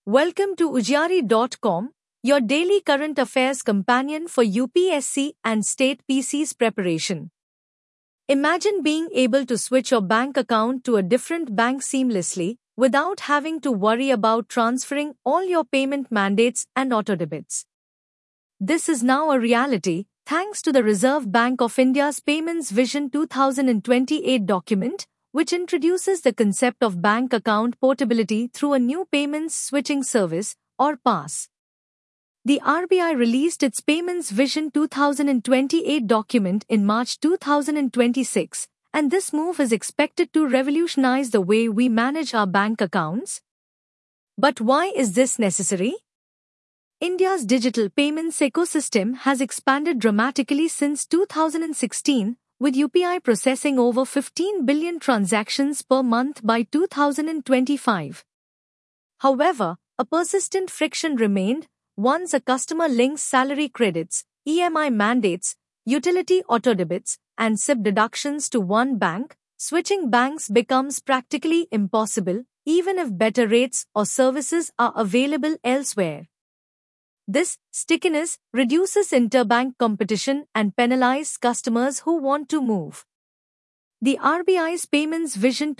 Welcome to Ujari.com, your daily current affairs companion for UPSC and state PC's preparation. Imagine being able to switch your bank account to a different bank seamlessly without having to worry about transferring all your payment mandates and auto-debits. This is now a reality thanks to the Reserve Bank of India's Payments Vision 2028 document, which introduces the concept of bank account portability through a new payments switching service, or PASS. The RBI released its Payments Vision 2028 document in March 2026, and this move is expected to revolutionize the way we manage our bank accounts. But why is this necessary? India's digital payments ecosystem has expanded dramatically since 2016, with UPI processing over 15 billion transactions per month by 2025. However, a persistent friction remained. Once a customer links salary credits, EMI mandates, utility auto-debits, and SIP deductions to one bank, switching banks becomes practically impossible, even if better rates or services are available elsewhere. This stickiness reduces interbank competition and penalizes customers who want to move. The RBI's Payments Vision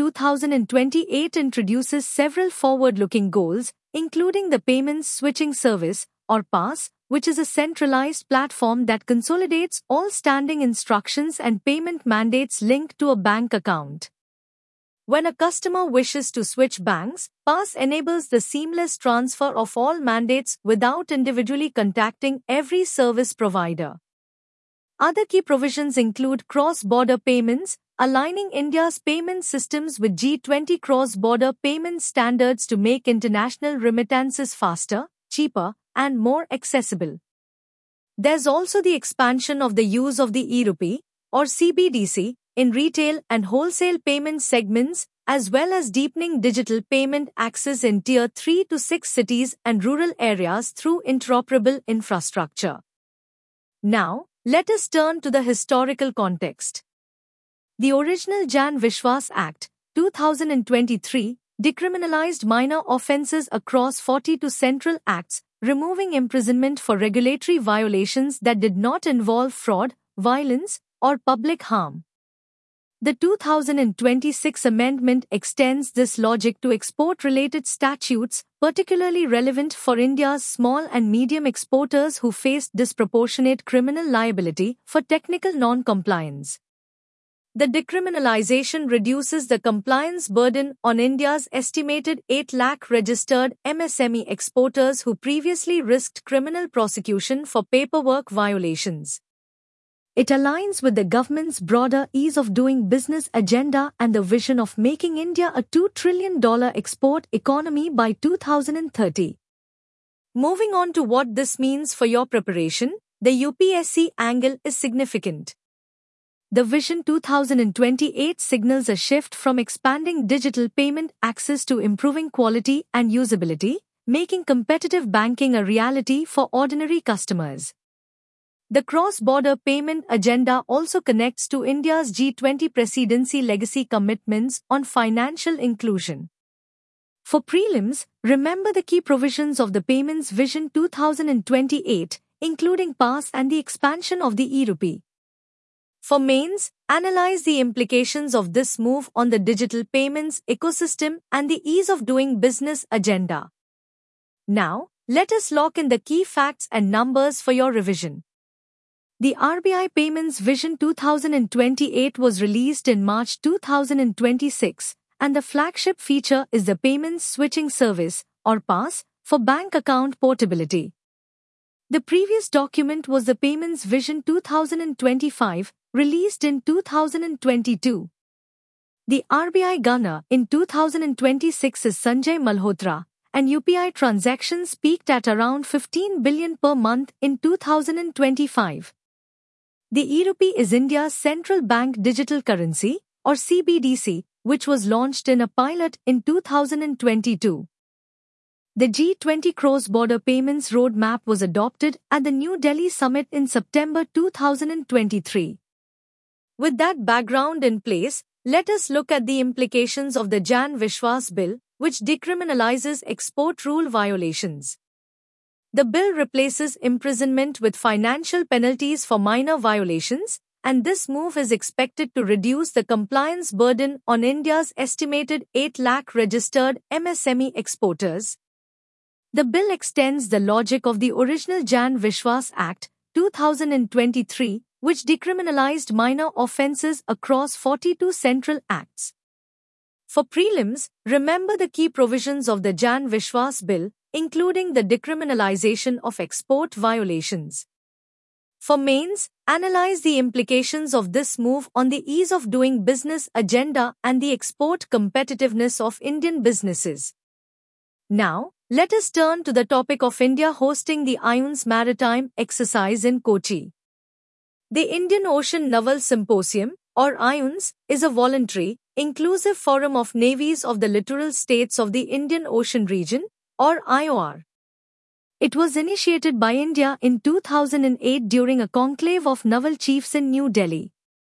2028 introduces several forward-looking goals, including the Payments Switching Service, or PASS, which is a centralized platform that consolidates all standing instructions and payment mandates linked to a bank account. When a customer wishes to switch banks, PASS enables the seamless transfer of all mandates without individually contacting every service provider. Other key provisions include cross-border payments, aligning India's payment systems with G20 cross-border payment standards to make international remittances faster, cheaper, and more accessible. There's also the expansion of the use of the e-rupee, or CBDC, in retail and wholesale payment segments, as well as deepening digital payment access in Tier 3 to 6 cities and rural areas through interoperable infrastructure. Now, let us turn to the historical context. The original Jan Vishwas Act, 2023, decriminalized minor offences across 42 central acts, removing imprisonment for regulatory violations that did not involve fraud, violence, or public harm. The 2026 amendment extends this logic to export-related statutes, particularly relevant for India's small and medium exporters who faced disproportionate criminal liability for technical non-compliance. The decriminalization reduces the compliance burden on India's estimated 8 lakh registered MSME exporters who previously risked criminal prosecution for paperwork violations. It aligns with the government's broader ease of doing business agenda and the vision of making India a $2 trillion export economy by 2030. Moving on to what this means for your preparation, the UPSC angle is significant. The Vision 2028 signals a shift from expanding digital payment access to improving quality and usability, making competitive banking a reality for ordinary customers. The cross-border payment agenda also connects to India's G20 presidency legacy commitments on financial inclusion. For prelims, remember the key provisions of the Payments Vision 2028, including PASS and the expansion of the e-rupee. For mains, analyze the implications of this move on the digital payments ecosystem and the ease of doing business agenda. Now, let us lock in the key facts and numbers for your revision. The RBI Payments Vision 2028 was released in March 2026, and the flagship feature is the Payments Switching Service, or PASS, for bank account portability. The previous document was the Payments Vision 2025, released in 2022. The RBI Governor in 2026 is Sanjay Malhotra, and UPI transactions peaked at around 15 billion per month in 2025. The e-rupee is India's central bank digital currency, or CBDC, which was launched in a pilot in 2022. The G20 cross-border payments roadmap was adopted at the New Delhi summit in September 2023. With that background in place, let us look at the implications of the Jan Vishwas Bill, which decriminalizes export rule violations. The bill replaces imprisonment with financial penalties for minor violations, and this move is expected to reduce the compliance burden on India's estimated 8 lakh registered MSME exporters. The bill extends the logic of the original Jan Vishwas Act, 2023, which decriminalized minor offences across 42 central acts. For prelims, remember the key provisions of the Jan Vishwas Bill, including the decriminalization of export violations. For mains, analyze the implications of this move on the ease of doing business agenda and the export competitiveness of Indian businesses. Now, let us turn to the topic of India hosting the IUNS Maritime Exercise in Kochi. The Indian Ocean Naval Symposium, or IUNS, is a voluntary, inclusive forum of navies of the littoral states of the Indian Ocean region, or IOR. It was initiated by India in 2008 during a conclave of naval chiefs in New Delhi.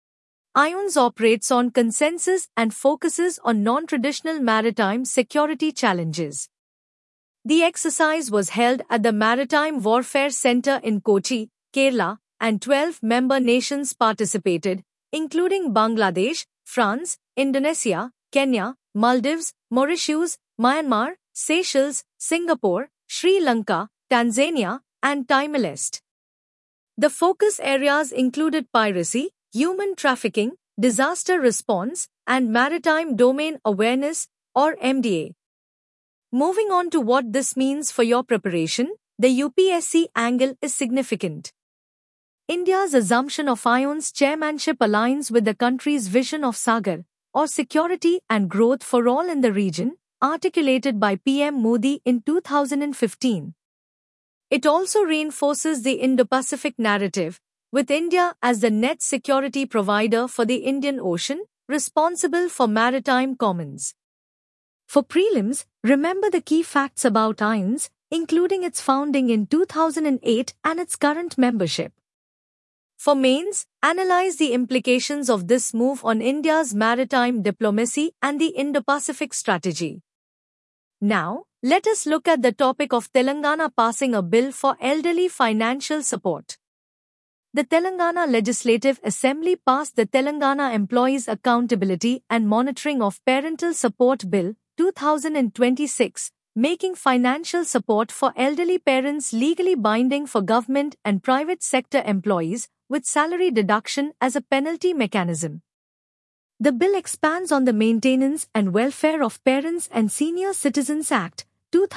IUNS operates on consensus and focuses on non-traditional maritime security challenges. The exercise was held at the Maritime Warfare Centre in Kochi, Kerala, and 12 member nations participated, including Bangladesh, France, Indonesia, Kenya, Maldives, Mauritius, Myanmar, Seychelles, Singapore, Sri Lanka, Tanzania, and Timor-Leste. The focus areas included piracy, human trafficking, disaster response, and maritime domain awareness, or MDA. Moving on to what this means for your preparation, the UPSC angle is significant. India's assumption of IUNS chairmanship aligns with the country's vision of Sagar, or security and growth for all in the region, articulated by PM Modi in 2015. It also reinforces the Indo-Pacific narrative, with India as the net security provider for the Indian Ocean, responsible for maritime commons. For prelims, remember the key facts about IUNS, including its founding in 2008 and its current membership. For mains, analyze the implications of this move on India's maritime diplomacy and the Indo-Pacific strategy. Now, let us look at the topic of Telangana passing a bill for elderly financial support. The Telangana Legislative Assembly passed the Telangana Employees Accountability and Monitoring of Parental Support Bill, 2026, making financial support for elderly parents legally binding for government and private sector employees, with salary deduction as a penalty mechanism. The bill expands on the Maintenance and Welfare of Parents and Senior Citizens Act,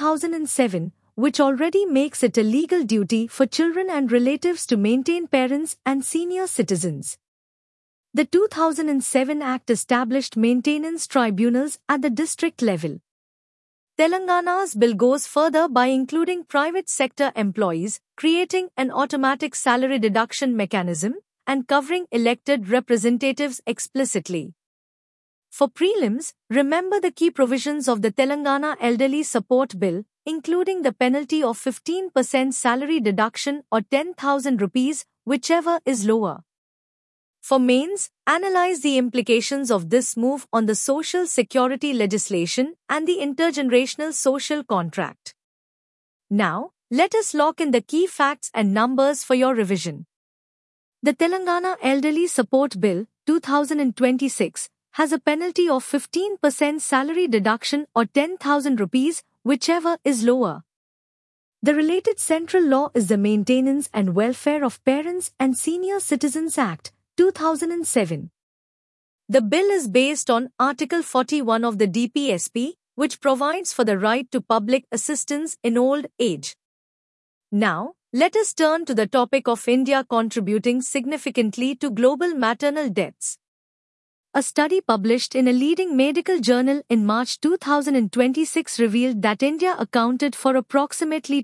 2007, which already makes it a legal duty for children and relatives to maintain parents and senior citizens. The 2007 Act established maintenance tribunals at the district level. Telangana's bill goes further by including private sector employees, creating an automatic salary deduction mechanism, and covering elected representatives explicitly. For prelims, remember the key provisions of the Telangana Elderly Support Bill, including the penalty of 15% salary deduction or 10,000 rupees, whichever is lower. For mains, analyze the implications of this move on the social security legislation and the intergenerational social contract. Now, let us lock in the key facts and numbers for your revision. The Telangana Elderly Support Bill, 2026, has a penalty of 15% salary deduction or 10,000 rupees, whichever is lower. The related central law is the Maintenance and Welfare of Parents and Senior Citizens Act, 2007. The bill is based on Article 41 of the DPSP, which provides for the right to public assistance in old age. Now, let us turn to the topic of India contributing significantly to global maternal deaths. A study published in a leading medical journal in March 2026 revealed that India accounted for approximately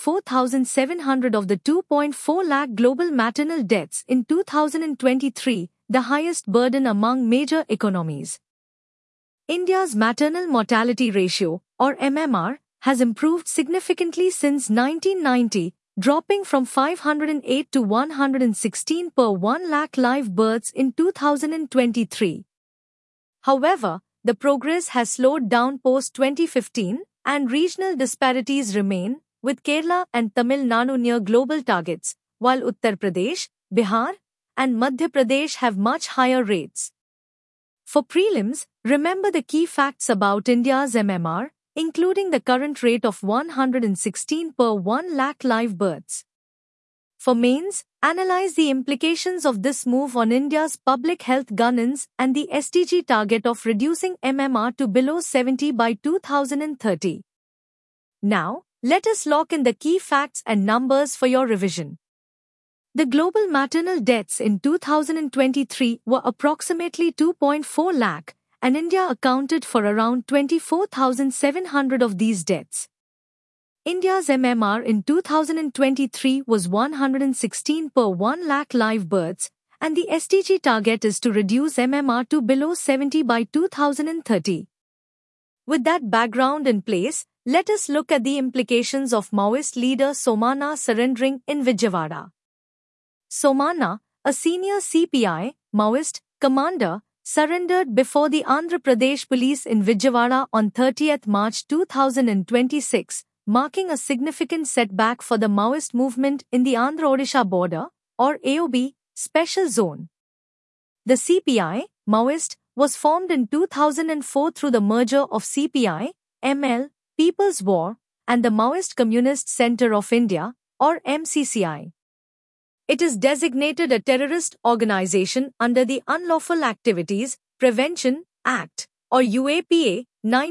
24,700 of the 2.4 lakh global maternal deaths in 2023, the highest burden among major economies. India's maternal mortality ratio, or MMR, has improved significantly since 1990, dropping from 508 to 116 per 1 lakh live births in 2023. However, the progress has slowed down post-2015 and regional disparities remain, with Kerala and Tamil Nadu near global targets, while Uttar Pradesh, Bihar, and Madhya Pradesh have much higher rates. For prelims, remember the key facts about India's MMR, including the current rate of 116 per 1 lakh live births. For mains, analyze the implications of this move on India's public health governance and the SDG target of reducing MMR to below 70 by 2030. Now, let us lock in the key facts and numbers for your revision. The global maternal deaths in 2023 were approximately 2.4 lakh, and India accounted for around 24,700 of these deaths. India's MMR in 2023 was 116 per 1 lakh live births, and the SDG target is to reduce MMR to below 70 by 2030. With that background in place, let us look at the implications of Maoist leader Somana surrendering in Vijayawada. Somana, a senior CPI, Maoist, commander, surrendered before the Andhra Pradesh police in Vijayawada on 30th March 2026, marking a significant setback for the Maoist movement in the Andhra-Odisha border, or AOB, special zone. The CPI, Maoist, was formed in 2004 through the merger of CPI, ML, People's War, and the Maoist Communist Centre of India, or MCCI. It is designated a terrorist organization under the Unlawful Activities Prevention Act, or UAPA,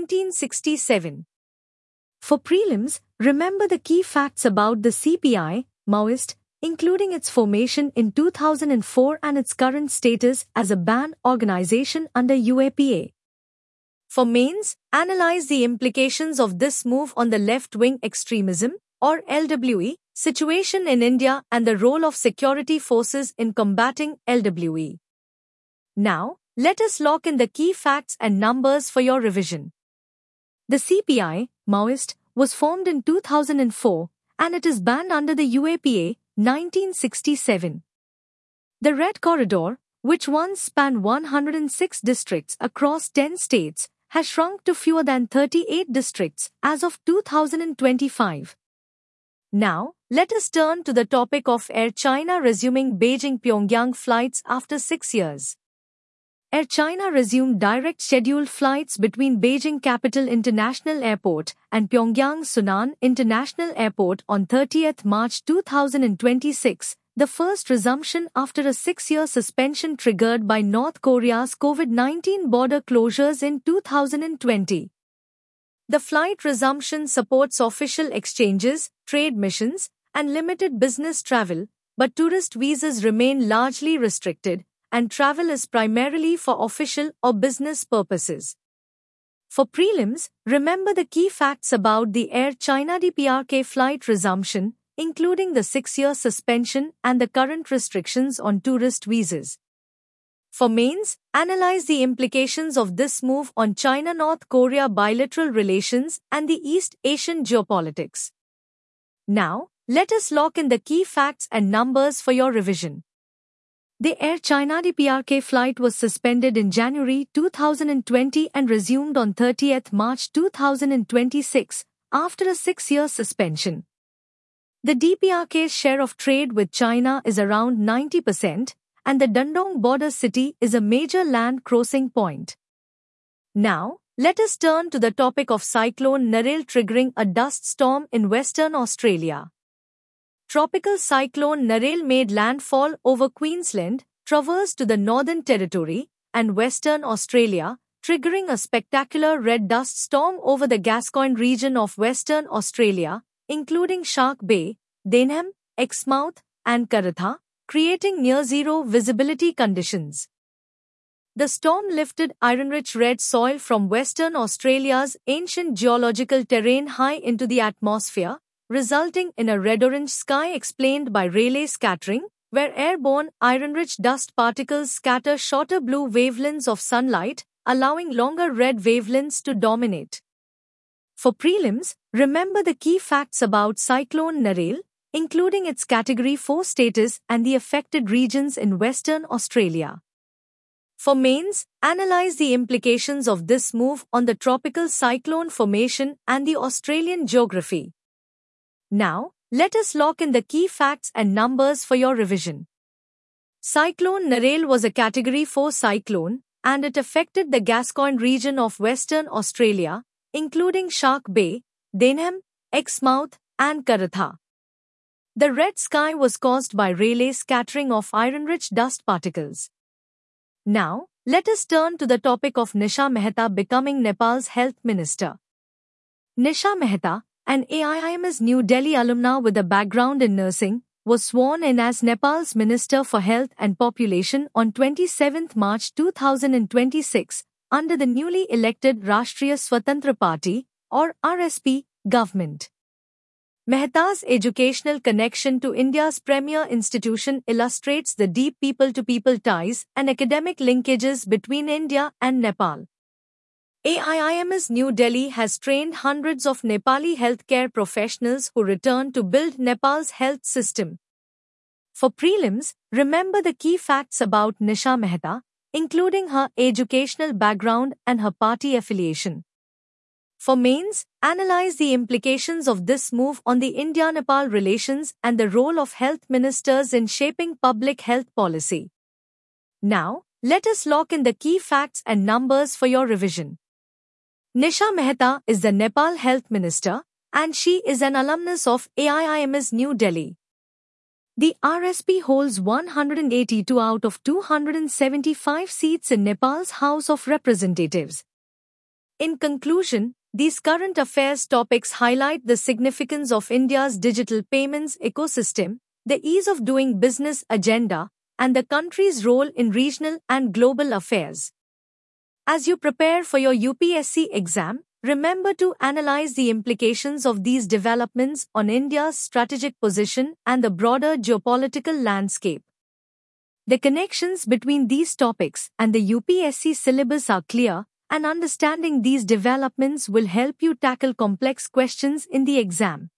1967. For prelims, remember the key facts about the CPI, Maoist, including its formation in 2004 and its current status as a banned organization under UAPA. For mains, analyze the implications of this move on the left-wing extremism, or LWE, situation in India and the role of security forces in combating LWE. Now, let us lock in the key facts and numbers for your revision. The CPI, Maoist, was formed in 2004, and it is banned under the UAPA, 1967. The Red Corridor, which once spanned 106 districts across 10 states, has shrunk to fewer than 38 districts as of 2025. Now, let us turn to the topic of Air China resuming Beijing-Pyongyang flights after 6 years. Air China resumed direct scheduled flights between Beijing Capital International Airport and Pyongyang Sunan International Airport on 30th March 2026, the first resumption after a 6-year suspension triggered by North Korea's COVID-19 border closures in 2020. The flight resumption supports official exchanges, trade missions, and limited business travel, but tourist visas remain largely restricted, and travel is primarily for official or business purposes. For prelims, remember the key facts about the Air China DPRK flight resumption, including the 6-year suspension and the current restrictions on tourist visas. For mains, analyze the implications of this move on China-North Korea bilateral relations and the East Asian geopolitics. Now, let us lock in the key facts and numbers for your revision. The Air China DPRK flight was suspended in January 2020 and resumed on 30th March 2026 after a 6-year suspension. The DPRK's share of trade with China is around 90%, and the Dandong border city is a major land crossing point. Now, let us turn to the topic of Cyclone Narelle triggering a dust storm in Western Australia. Tropical cyclone Narelle made landfall over Queensland, traversed to the Northern Territory and Western Australia, triggering a spectacular red dust storm over the Gascoyne region of Western Australia, including Shark Bay, Denham, Exmouth, and Karatha, creating near-zero visibility conditions. The storm lifted iron-rich red soil from Western Australia's ancient geological terrain high into the atmosphere, resulting in a red-orange sky explained by Rayleigh scattering, where airborne iron-rich dust particles scatter shorter blue wavelengths of sunlight, allowing longer red wavelengths to dominate. For prelims, remember the key facts about Cyclone Narelle, including its Category 4 status and the affected regions in Western Australia. For mains, analyze the implications of this move on the tropical cyclone formation and the Australian geography. Now, let us lock in the key facts and numbers for your revision. Cyclone Narelle was a Category 4 cyclone, and it affected the Gascoyne region of Western Australia, including Shark Bay, Denham, Exmouth, and Karatha. The red sky was caused by Rayleigh scattering of iron-rich dust particles. Now, let us turn to the topic of Nisha Mehta becoming Nepal's health minister. Nisha Mehta, an AIIMS New Delhi alumna with a background in nursing, was sworn in as Nepal's Minister for Health and Population on 27 March 2026 under the newly elected Rashtriya Swatantra Party, or RSP, government. Mehta's educational connection to India's premier institution illustrates the deep people-to-people ties and academic linkages between India and Nepal. AIIMS New Delhi has trained hundreds of Nepali healthcare professionals who return to build Nepal's health system. For prelims, remember the key facts about Nisha Mehta, including her educational background and her party affiliation. For mains, analyze the implications of this move on the India-Nepal relations and the role of health ministers in shaping public health policy. Now, let us lock in the key facts and numbers for your revision. Nisha Mehta is the Nepal Health Minister, and she is an alumnus of AIIMS New Delhi. The RSP holds 182 out of 275 seats in Nepal's House of Representatives. In conclusion, these current affairs topics highlight the significance of India's digital payments ecosystem, the ease of doing business agenda, and the country's role in regional and global affairs. As you prepare for your UPSC exam, remember to analyze the implications of these developments on India's strategic position and the broader geopolitical landscape. The connections between these topics and the UPSC syllabus are clear, and understanding these developments will help you tackle complex questions in the exam.